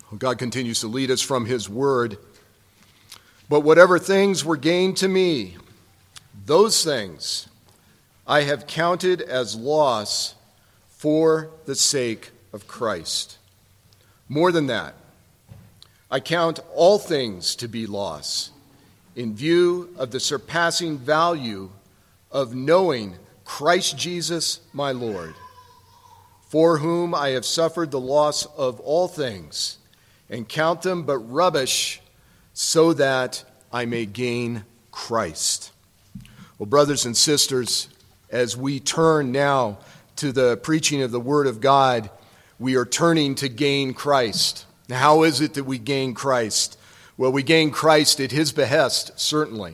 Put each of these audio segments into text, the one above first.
God continues to lead us from his word. But whatever things were gained to me, those things I have counted as loss for the sake of Christ. More than that, I count all things to be loss in view of the surpassing value of knowing Christ Jesus my Lord, for whom I have suffered the loss of all things, and count them but rubbish, so that I may gain Christ. Well, brothers and sisters, as we turn now to the preaching of the Word of God, we are turning to gain Christ. Now, how is it that we gain Christ? Well, we gain Christ at his behest, certainly.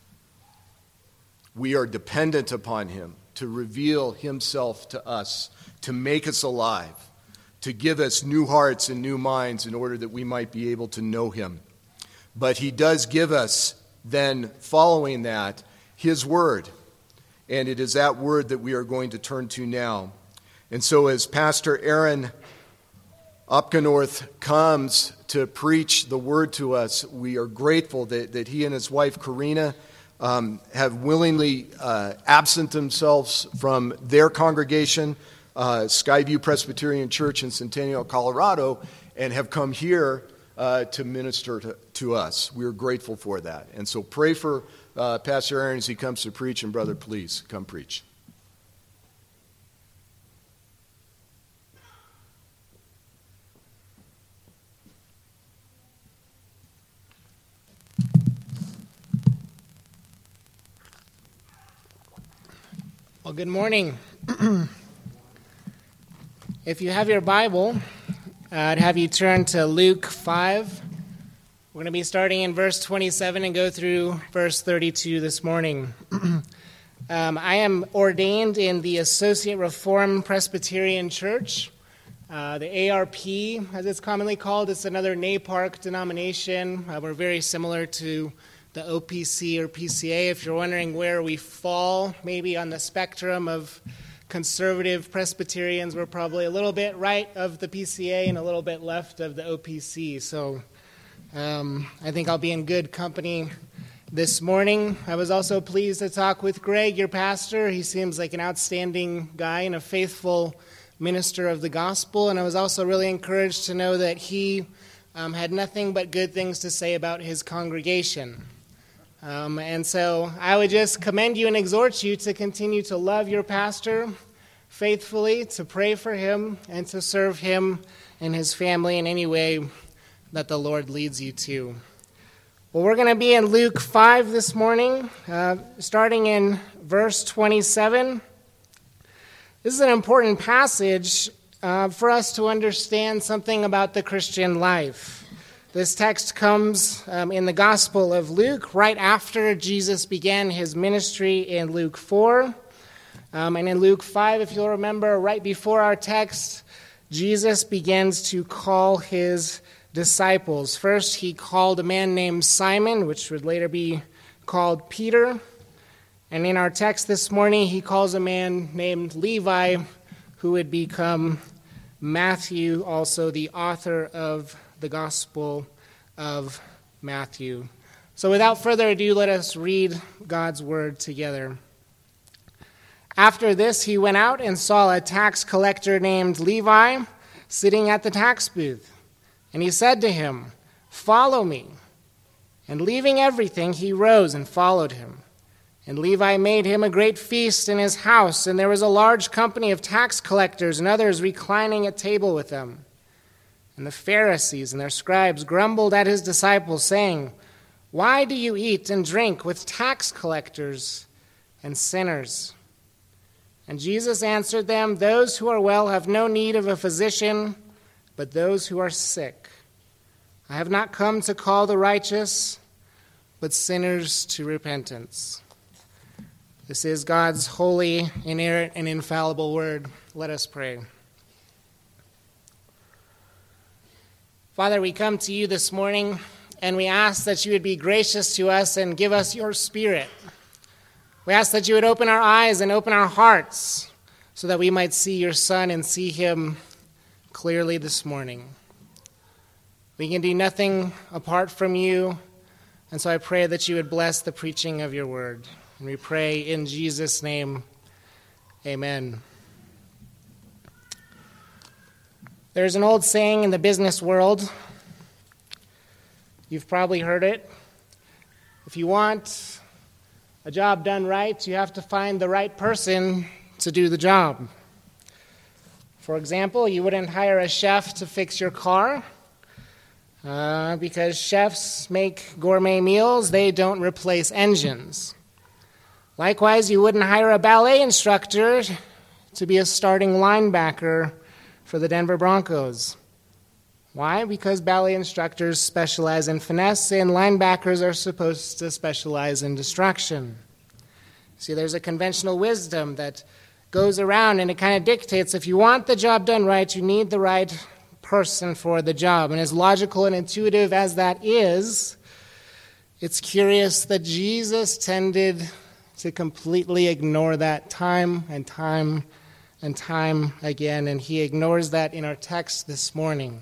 We are dependent upon him to reveal himself to us, to make us alive, to give us new hearts and new minds in order that we might be able to know him. But he does give us, then, following that, his word. And it is that word that we are going to turn to now. And so as Pastor Aaron Opgenorth comes to preach the word to us, we are grateful that he and his wife, Karina, have willingly absent themselves from their congregation, Skyview Presbyterian Church in Centennial, Colorado, and have come here to minister to us. We are grateful for that. And so pray for Pastor Aaron as he comes to preach, and brother, please come preach. Well, good morning. If you have your Bible, I'd have you turn to Luke 5. We're going to be starting in verse 27 and go through verse 32 this morning. I am ordained in the Associate Reformed Presbyterian Church, the ARP, as it's commonly called. It's another NAPARC denomination. We're very similar to the OPC or PCA, if you're wondering where we fall maybe on the spectrum of conservative Presbyterians, we're probably a little bit right of the PCA and a little bit left of the OPC. So I think I'll be in good company this morning. I was also pleased to talk with Greg, your pastor. He seems like an outstanding guy and a faithful minister of the gospel. And I was also really encouraged to know that he had nothing but good things to say about his congregation. And so I would just commend you and exhort you to continue to love your pastor faithfully, to pray for him, and to serve him and his family in any way that the Lord leads you to. Well, we're going to be in Luke 5 this morning, starting in verse 27. This is an important passage for us to understand something about the Christian life. This text comes in the Gospel of Luke right after Jesus began his ministry in Luke 4. And in Luke 5, if you'll remember, right before our text, Jesus begins to call his disciples. First, he called a man named Simon, which would later be called Peter. And in our text this morning, he calls a man named Levi, who would become Matthew, also the author of the Gospel of Matthew. So without further ado, let us read God's word together. After this, he went out and saw a tax collector named Levi sitting at the tax booth. And he said to him, "Follow me." And leaving everything, he rose and followed him. And Levi made him a great feast in his house, and there was a large company of tax collectors and others reclining at table with them. And the Pharisees and their scribes grumbled at his disciples, saying, "Why do you eat and drink with tax collectors and sinners?" And Jesus answered them, "Those who are well have no need of a physician, but those who are sick. I have not come to call the righteous, but sinners to repentance." This is God's holy, inerrant, and infallible word. Let us pray. Father, we come to you this morning, and we ask that you would be gracious to us and give us your Spirit. We ask that you would open our eyes and open our hearts so that we might see your Son and see him clearly this morning. We can do nothing apart from you, and so I pray that you would bless the preaching of your word. And we pray in Jesus' name, amen. There's an old saying in the business world. You've probably heard it. If you want a job done right, you have to find the right person to do the job. For example, you wouldn't hire a chef to fix your car because chefs make gourmet meals. They don't replace engines. Likewise, you wouldn't hire a ballet instructor to be a starting linebacker for the Denver Broncos. Why? Because ballet instructors specialize in finesse and linebackers are supposed to specialize in distraction. See, there's a conventional wisdom that goes around and it kind of dictates if you want the job done right, you need the right person for the job. And as logical and intuitive as that is, it's curious that Jesus tended to completely ignore that time and time and time again, and he ignores that in our text this morning.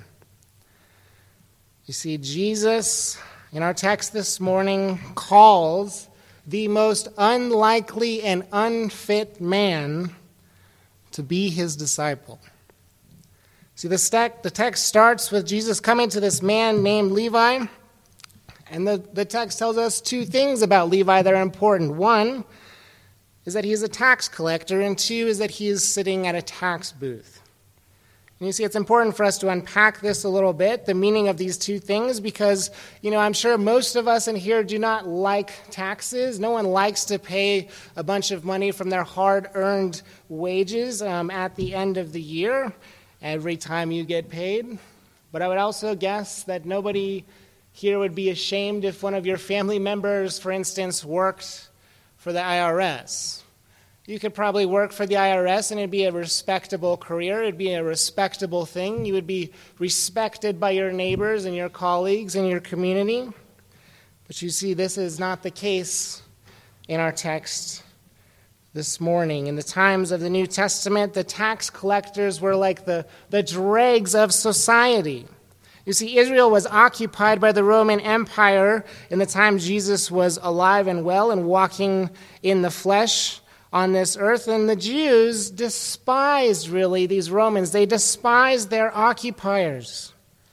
You see, Jesus, in our text this morning, calls the most unlikely and unfit man to be his disciple. See, the text starts with Jesus coming to this man named Levi, and the text tells us two things about Levi that are important. One is that he's a tax collector, and two is that he is sitting at a tax booth. And you see, it's important for us to unpack this a little bit, the meaning of these two things, because, I'm sure most of us in here do not like taxes. No one likes to pay a bunch of money from their hard-earned wages at the end of the year, every time you get paid. But I would also guess that nobody here would be ashamed if one of your family members, for instance, worked for the IRS. You could probably work for the IRS and it'd be a respectable career. It'd be a respectable thing. You would be respected by your neighbors and your colleagues and your community. But you see, this is not the case in our text this morning. In the times of the New Testament, the tax collectors were like the dregs of society. You see, Israel was occupied by the Roman Empire in the time Jesus was alive and well and walking in the flesh on this earth, and the Jews despised, really, these Romans. They despised their occupiers.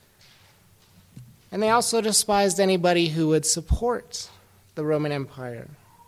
And they also despised anybody who would support the Roman Empire.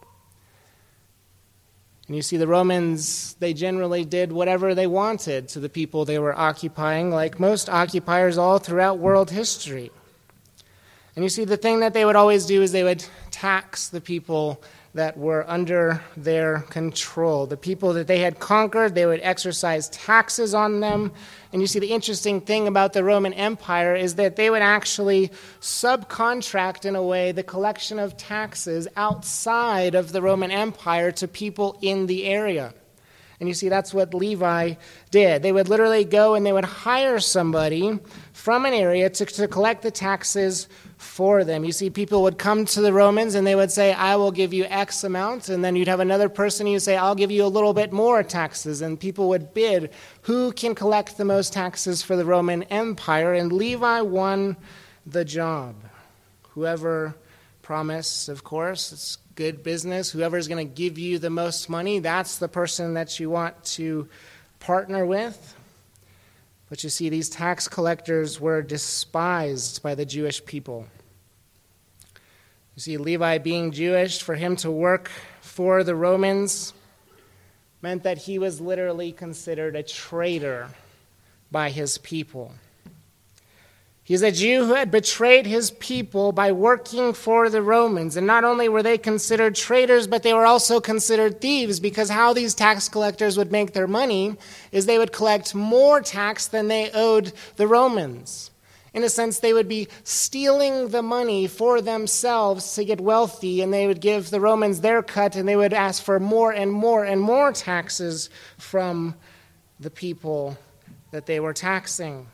And you see, the Romans, they generally did whatever they wanted to the people they were occupying, like most occupiers all throughout world history. And you see, the thing that they would always do is they would tax the people that were under their control. The people that they had conquered, they would exercise taxes on them. And you see, the interesting thing about the Roman Empire is that they would actually subcontract, in a way, the collection of taxes outside of the Roman Empire to people in the area. And you see, that's what Levi did. They would literally go and they would hire somebody from an area to collect the taxes for them. You see, people would come to the Romans and they would say, I will give you X amount. And then you'd have another person who would say, I'll give you a little bit more taxes. And people would bid who can collect the most taxes for the Roman Empire. And Levi won the job. Whoever promised, of course, it's good business. Whoever's going to give you the most money, that's the person that you want to partner with. But you see, these tax collectors were despised by the Jewish people. You see, Levi being Jewish, for him to work for the Romans meant that he was literally considered a traitor by his people. He's a Jew who had betrayed his people by working for the Romans. And not only were they considered traitors, but they were also considered thieves, because how these tax collectors would make their money is they would collect more tax than they owed the Romans. In a sense, they would be stealing the money for themselves to get wealthy, and they would give the Romans their cut, and they would ask for more and more and more taxes from the people that they were taxing.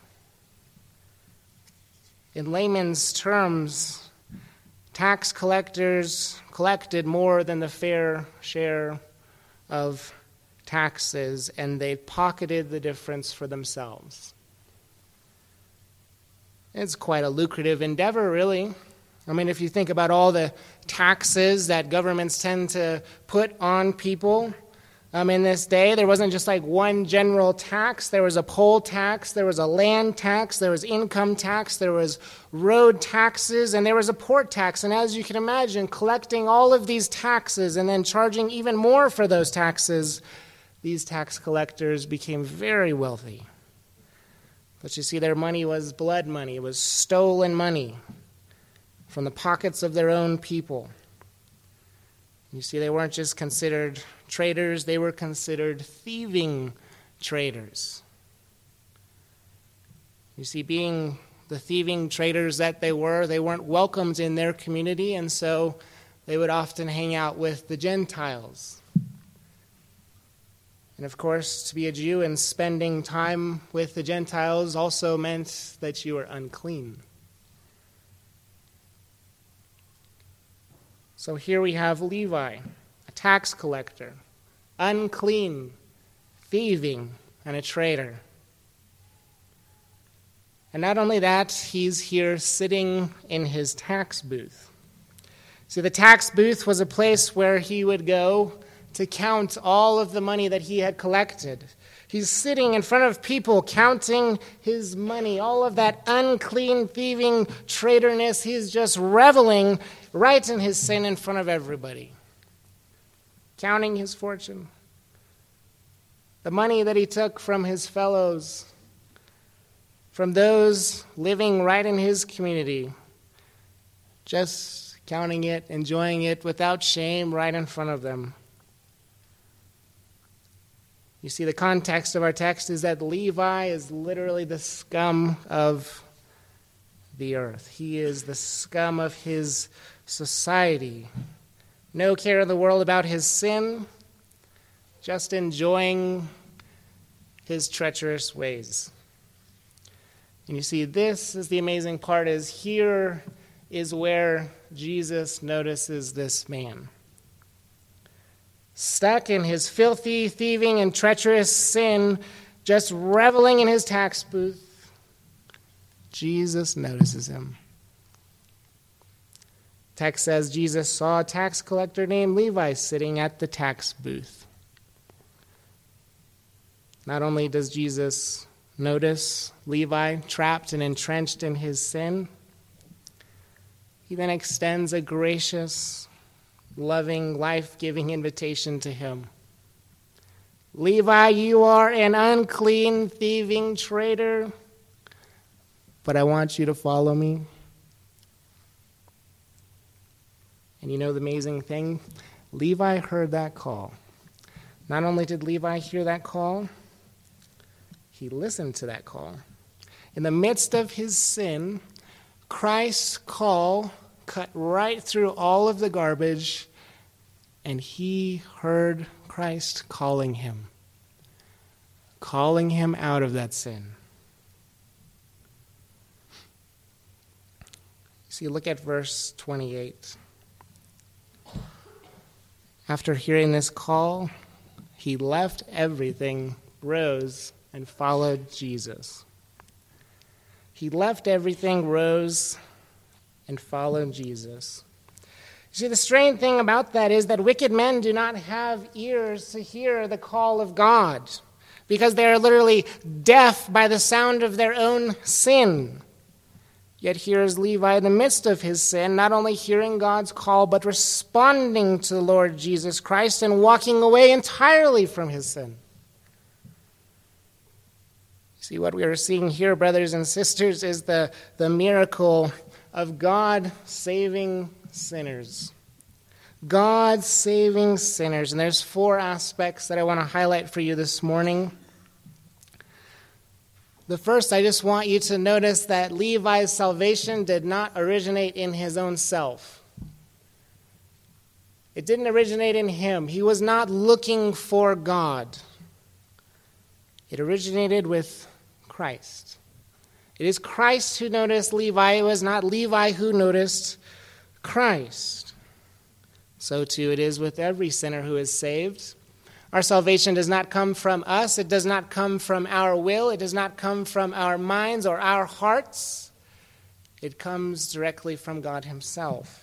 In layman's terms, tax collectors collected more than the fair share of taxes, and they pocketed the difference for themselves. It's quite a lucrative endeavor, really. I mean, if you think about all the taxes that governments tend to put on people, in this day, there wasn't just like one general tax. There was a poll tax, there was a land tax, there was income tax, there was road taxes, and there was a port tax. And as you can imagine, collecting all of these taxes and then charging even more for those taxes, these tax collectors became very wealthy. But you see, their money was blood money. It was stolen money from the pockets of their own people. You see, they weren't just considered traders, they were considered thieving traders. You see, being the thieving traders that they weren't welcomed in their community, and so they would often hang out with the Gentiles. And of course, to be a Jew and spending time with the Gentiles also meant that you were unclean. So here we have Levi, a tax collector, unclean, thieving, and a traitor. And not only that, he's here sitting in his tax booth. See, the tax booth was a place where he would go to count all of the money that he had collected. He's sitting in front of people counting his money, all of that unclean, thieving traitorness. He's just reveling right in his sin in front of everybody, counting his fortune, the money that he took from his fellows, from those living right in his community, just counting it, enjoying it without shame right in front of them. You see, the context of our text is that Levi is literally the scum of the earth. He is the scum of his society. No care in the world about his sin, just enjoying his treacherous ways. And you see, this is the amazing part, is here is where Jesus notices this man. Stuck in his filthy, thieving, and treacherous sin, just reveling in his tax booth, Jesus notices him. Text says Jesus saw a tax collector named Levi sitting at the tax booth. Not only does Jesus notice Levi trapped and entrenched in his sin, he then extends a gracious, loving, life-giving invitation to him. Levi, you are an unclean, thieving traitor, but I want you to follow me. And you know the amazing thing? Levi heard that call. Not only did Levi hear that call, he listened to that call. In the midst of his sin, Christ's call cut right through all of the garbage, and he heard Christ calling him out of that sin. See, look at verse 28. After hearing this call, he left everything, rose, and followed Jesus. He left everything, rose, and followed Jesus. See, the strange thing about that is that wicked men do not have ears to hear the call of God, because they are literally deaf by the sound of their own sin. Yet here is Levi in the midst of his sin, not only hearing God's call, but responding to the Lord Jesus Christ and walking away entirely from his sin. See, what we are seeing here, brothers and sisters, is the miracle of God saving sinners. God saving sinners. And there's 4 aspects that I want to highlight for you this morning. The first, I just want you to notice that Levi's salvation did not originate in his own self. It didn't originate in him. He was not looking for God. It originated with Christ. It is Christ who noticed Levi. It was not Levi who noticed Christ. So too it is with every sinner who is saved. Our salvation does not come from us. It does not come from our will. It does not come from our minds or our hearts. It comes directly from God himself.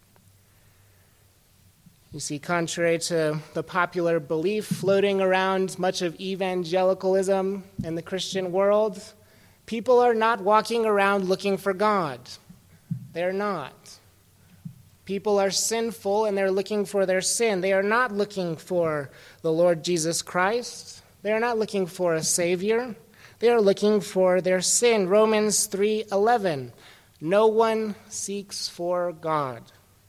You see, contrary to the popular belief floating around much of evangelicalism in the Christian world, people are not walking around looking for God. They're not. People are sinful and they're looking for their sin. They are not looking for the Lord Jesus Christ. They are not looking for a Savior. They are looking for their sin. Romans 3:11. No one seeks for God.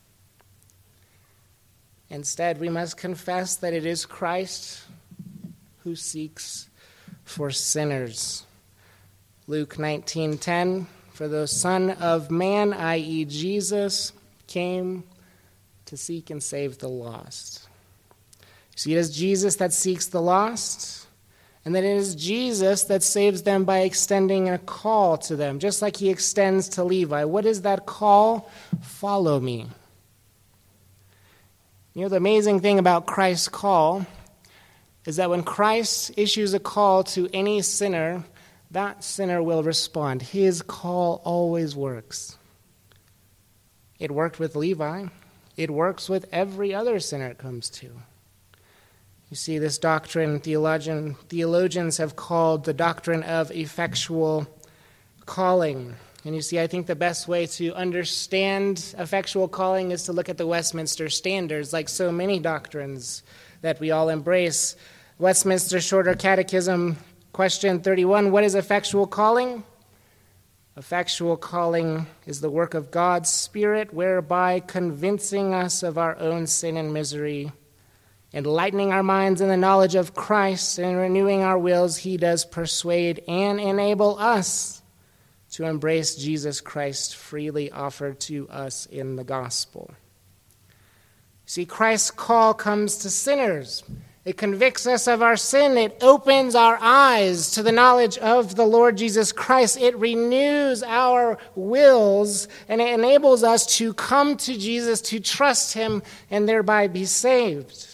Instead, we must confess that it is Christ who seeks for sinners. Luke 19:10, for the Son of Man, i.e. Jesus, came to seek and save the lost. See, it is Jesus that seeks the lost, and then it is Jesus that saves them by extending a call to them, just like he extends to Levi. What is that call? Follow me. You know, the amazing thing about Christ's call is that when Christ issues a call to any sinner, that sinner will respond. His call always works. It worked with Levi. It works with every other sinner it comes to. You see, this doctrine, theologians have called the doctrine of effectual calling. And you see, I think the best way to understand effectual calling is to look at the Westminster Standards, like so many doctrines that we all embrace. Westminster Shorter Catechism, question 31, what is effectual calling? Effectual calling is the work of God's Spirit, whereby convincing us of our own sin and misery, enlightening our minds in the knowledge of Christ, and renewing our wills, he does persuade and enable us to embrace Jesus Christ freely offered to us in the gospel. See, Christ's call comes to sinners. It convicts us of our sin. It opens our eyes to the knowledge of the Lord Jesus Christ. It renews our wills, and it enables us to come to Jesus, to trust him, and thereby be saved.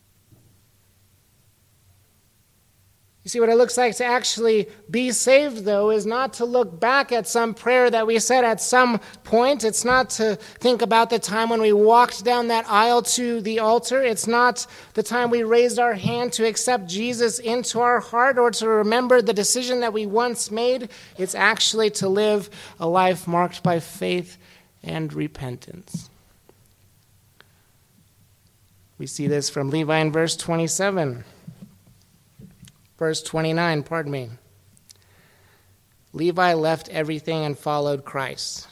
You see, what it looks like to actually be saved, though, is not to look back at some prayer that we said at some point. It's not to think about the time when we walked down that aisle to the altar. It's not the time we raised our hand to accept Jesus into our heart or to remember the decision that we once made. It's actually to live a life marked by faith and repentance. We see this from Levi in verse 27. Verse 29, Levi left everything and followed Christ.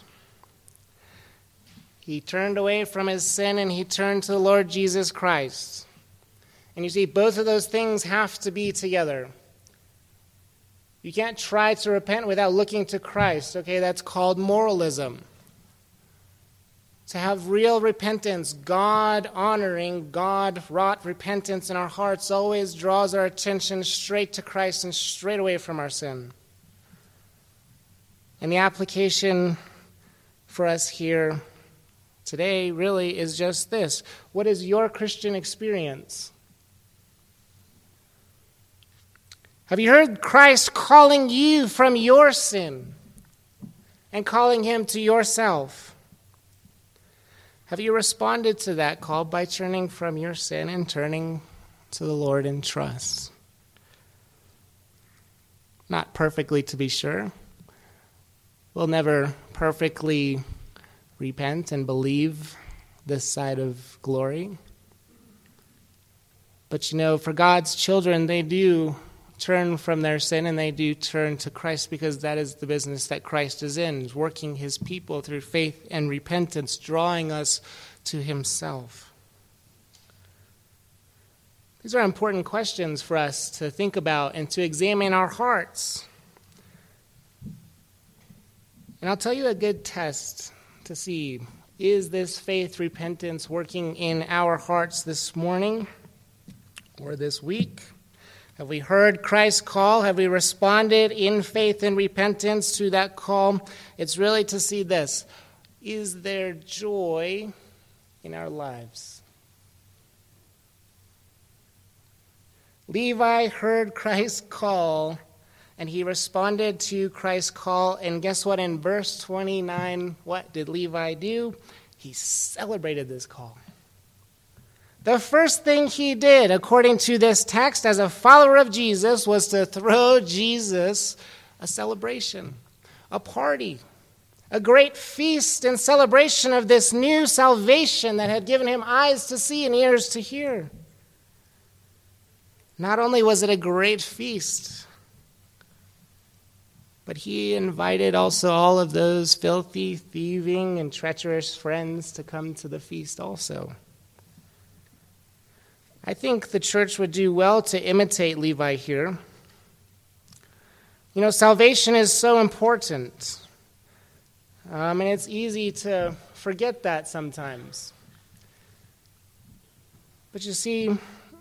He turned away from his sin and he turned to the Lord Jesus Christ. And you see, both of those things have to be together. You can't try to repent without looking to Christ. Okay, that's called moralism. To have real repentance, God-honoring, God-wrought repentance in our hearts always draws our attention straight to Christ and straight away from our sin. And the application for us here today really is just this. What is your Christian experience? Have you heard Christ calling you from your sin and calling him to yourself? Have you responded to that call by turning from your sin and turning to the Lord in trust? Not perfectly, to be sure. We'll never perfectly repent and believe this side of glory. But you know, for God's children, they do turn from their sin and they do turn to Christ, because that is the business that Christ is in, working his people through faith and repentance, drawing us to himself. These are important questions for us to think about and to examine our hearts. And I'll tell you a good test to see, is this faith repentance working in our hearts this morning or this week? Have we heard Christ's call? Have we responded in faith and repentance to that call? It's really to see this. Is there joy in our lives? Levi heard Christ's call and he responded to Christ's call. And guess what? In verse 29, what did Levi do? He celebrated this call. The first thing he did, according to this text, as a follower of Jesus, was to throw Jesus a celebration, a party, a great feast and celebration of this new salvation that had given him eyes to see and ears to hear. Not only was it a great feast, but he invited also all of those filthy, thieving, and treacherous friends to come to the feast also. I think the church would do well to imitate Levi here. You know, salvation is so important. And it's easy to forget that sometimes. But you see,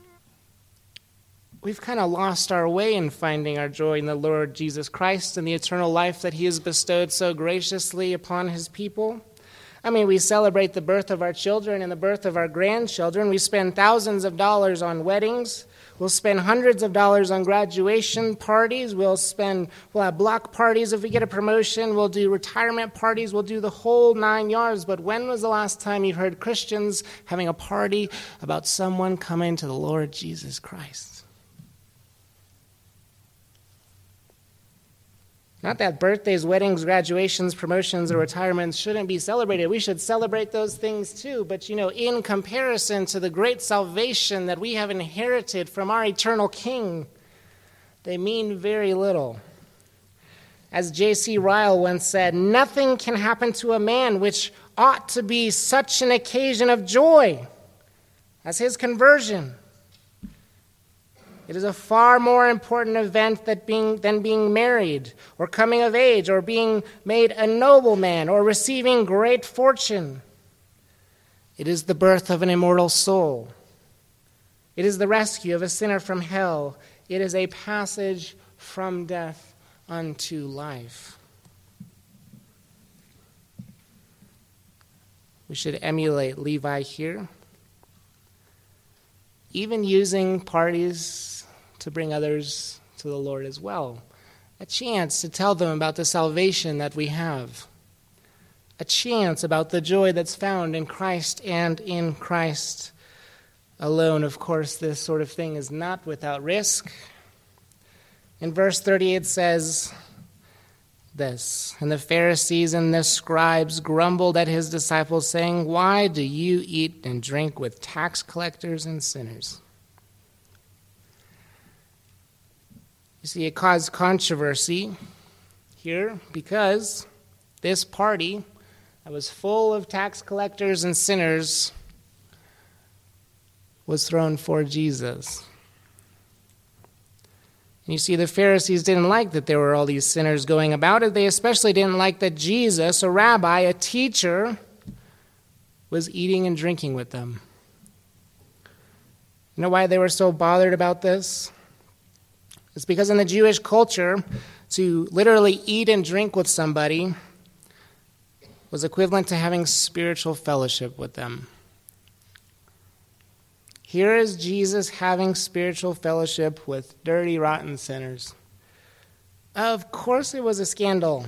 we've kind of lost our way in finding our joy in the Lord Jesus Christ and the eternal life that he has bestowed so graciously upon his people. I mean, we celebrate the birth of our children and the birth of our grandchildren. We spend thousands of dollars on weddings. We'll spend hundreds of dollars on graduation parties. We'll have block parties if we get a promotion. We'll do retirement parties. We'll do the whole 9 yards. But when was the last time you've heard Christians having a party about someone coming to the Lord Jesus Christ? Not that birthdays, weddings, graduations, promotions, or retirements shouldn't be celebrated. We should celebrate those things too. But, you know, in comparison to the great salvation that we have inherited from our eternal King, they mean very little. As J.C. Ryle once said, nothing can happen to a man which ought to be such an occasion of joy as his conversion. It is a far more important event than being married, or coming of age, or being made a nobleman, or receiving great fortune. It is the birth of an immortal soul. It is the rescue of a sinner from hell. It is a passage from death unto life. We should emulate Levi here, even using parties to bring others to the Lord as well. A chance to tell them about the salvation that we have. A chance about the joy that's found in Christ and in Christ alone. Of course, this sort of thing is not without risk. In verse 38 it says this, and the Pharisees and the scribes grumbled at his disciples, saying, why do you eat and drink with tax collectors and sinners? You see, it caused controversy here because this party that was full of tax collectors and sinners was thrown for Jesus. And you see, the Pharisees didn't like that there were all these sinners going about it. They especially didn't like that Jesus, a rabbi, a teacher, was eating and drinking with them. You know why they were so bothered about this? It's because in the Jewish culture, to literally eat and drink with somebody was equivalent to having spiritual fellowship with them. Here is Jesus having spiritual fellowship with dirty, rotten sinners. Of course it was a scandal.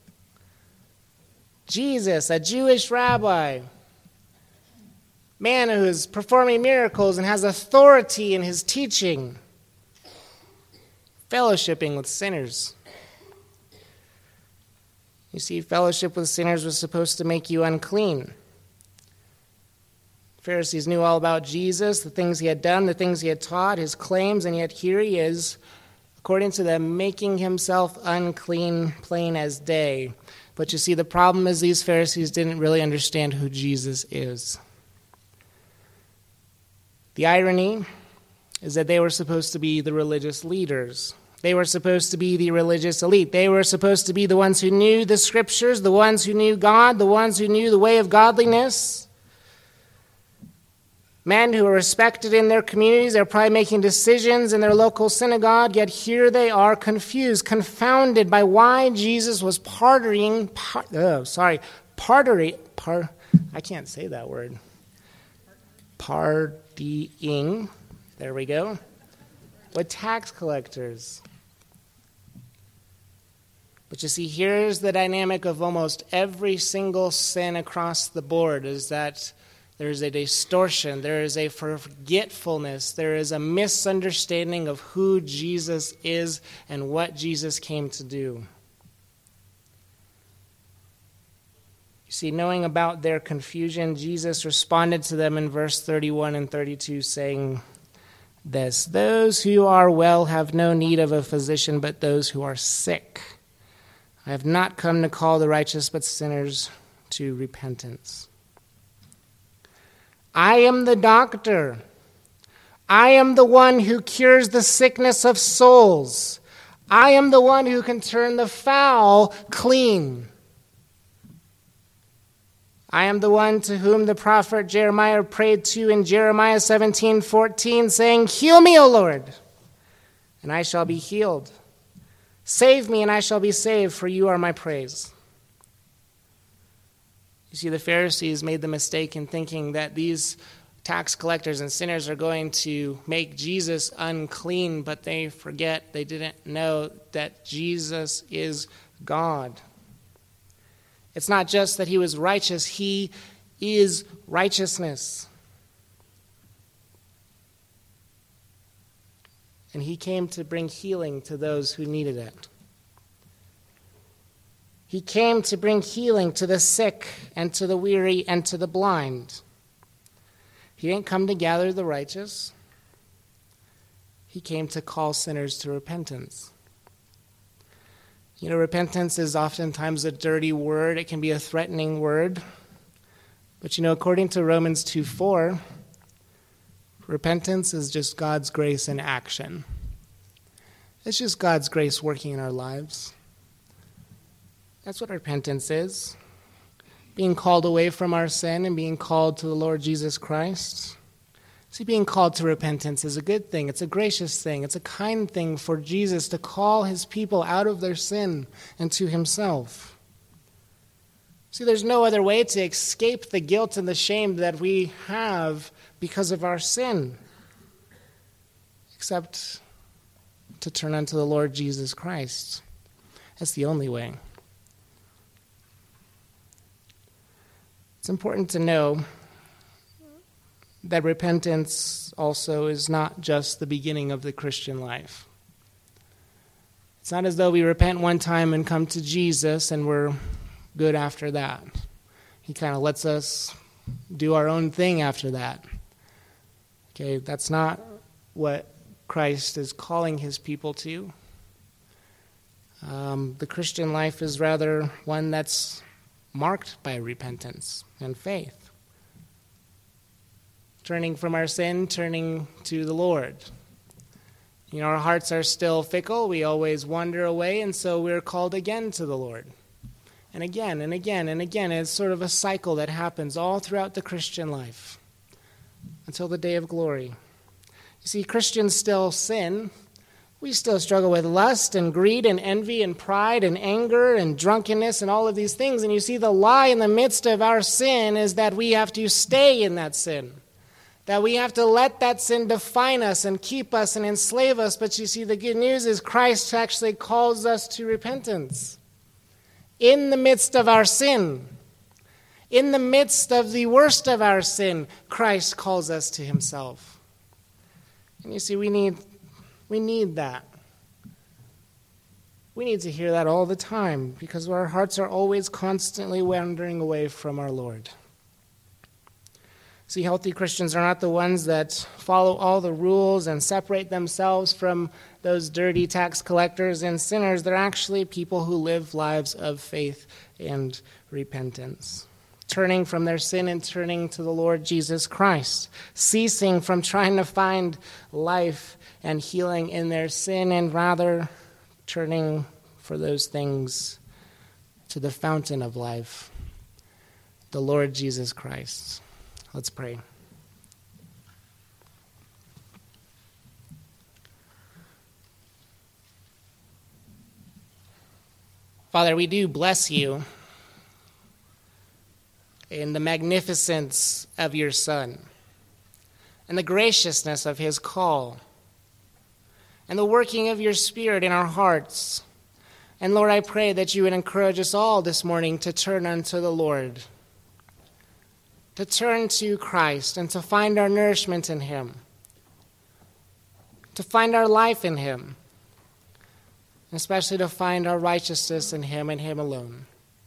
Jesus, a Jewish rabbi, man who is performing miracles and has authority in his teaching, fellowshipping with sinners. You see, fellowship with sinners was supposed to make you unclean. Pharisees knew all about Jesus, the things he had done, the things he had taught, his claims, and yet here he is, according to them, making himself unclean, plain as day. But you see, the problem is these Pharisees didn't really understand who Jesus is. The irony is that they were supposed to be the religious leaders. They were supposed to be the religious elite. They were supposed to be the ones who knew the scriptures, the ones who knew God, the ones who knew the way of godliness. Men who were respected in their communities. They're probably making decisions in their local synagogue, yet here they are confused, confounded by why Jesus was partying, I can't say that word. Partying, there we go, with tax collectors. But you see, here's the dynamic of almost every single sin across the board, is that there is a distortion, there is a forgetfulness, there is a misunderstanding of who Jesus is and what Jesus came to do. You see, knowing about their confusion, Jesus responded to them in verse 31 and 32, saying this, "Those who are well have no need of a physician, but those who are sick. I have not come to call the righteous, but sinners to repentance." I am the doctor. I am the one who cures the sickness of souls. I am the one who can turn the foul clean. I am the one to whom the prophet Jeremiah prayed to in Jeremiah 17:14, saying, "Heal me, O Lord, and I shall be healed. Save me, and I shall be saved, for you are my praise." You see, the Pharisees made the mistake in thinking that these tax collectors and sinners are going to make Jesus unclean, but they didn't know that Jesus is God. It's not just that he was righteous, he is righteousness. And he came to bring healing to those who needed it. He came to bring healing to the sick and to the weary and to the blind. He didn't come to gather the righteous. He came to call sinners to repentance. You know, repentance is oftentimes a dirty word. It can be a threatening word. But you know, according to Romans 2:4, repentance is just God's grace in action. It's just God's grace working in our lives. That's what repentance is. Being called away from our sin and being called to the Lord Jesus Christ. See, being called to repentance is a good thing. It's a gracious thing. It's a kind thing for Jesus to call his people out of their sin and to himself. See, there's no other way to escape the guilt and the shame that we have because of our sin except to turn unto the Lord Jesus Christ. That's the only way. It's important to know that repentance also is not just the beginning of the Christian life. It's not as though we repent one time and come to Jesus and we're good after that. He kind of lets us do our own thing after that. Okay, that's not what Christ is calling his people to. The Christian life is rather one that's marked by repentance and faith. Turning from our sin, turning to the Lord. You know, our hearts are still fickle. We always wander away, and so we're called again to the Lord. And again, and again, and again. It's sort of a cycle that happens all throughout the Christian life until the day of glory. You see, Christians still sin. We still struggle with lust and greed and envy and pride and anger and drunkenness and all of these things. And you see, the lie in the midst of our sin is that we have to stay in that sin. That we have to let that sin define us and keep us and enslave us. But you see, the good news is Christ actually calls us to repentance. In the midst of our sin, in the midst of the worst of our sin, Christ calls us to himself. And you see, we need that. We need to hear that all the time because our hearts are always constantly wandering away from our Lord. See, healthy Christians are not the ones that follow all the rules and separate themselves from those dirty tax collectors and sinners. They're actually people who live lives of faith and repentance, turning from their sin and turning to the Lord Jesus Christ, ceasing from trying to find life and healing in their sin, and rather turning for those things to the fountain of life, the Lord Jesus Christ. Let's pray. Father, we do bless you in the magnificence of your Son and the graciousness of his call and the working of your Spirit in our hearts And Lord, I pray that you would encourage us all this morning to turn unto the Lord, to turn to Christ and to find our nourishment in him, to find our life in him, and especially to find our righteousness in him and him alone.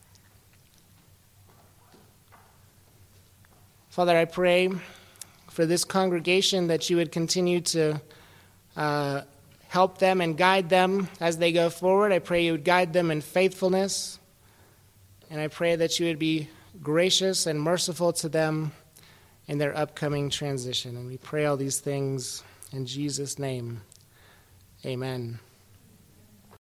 Father, I pray for this congregation that you would continue to help them and guide them as they go forward. I pray you would guide them in faithfulness, and I pray that you would be gracious and merciful to them in their upcoming transition. And we pray all these things in Jesus' name. Amen.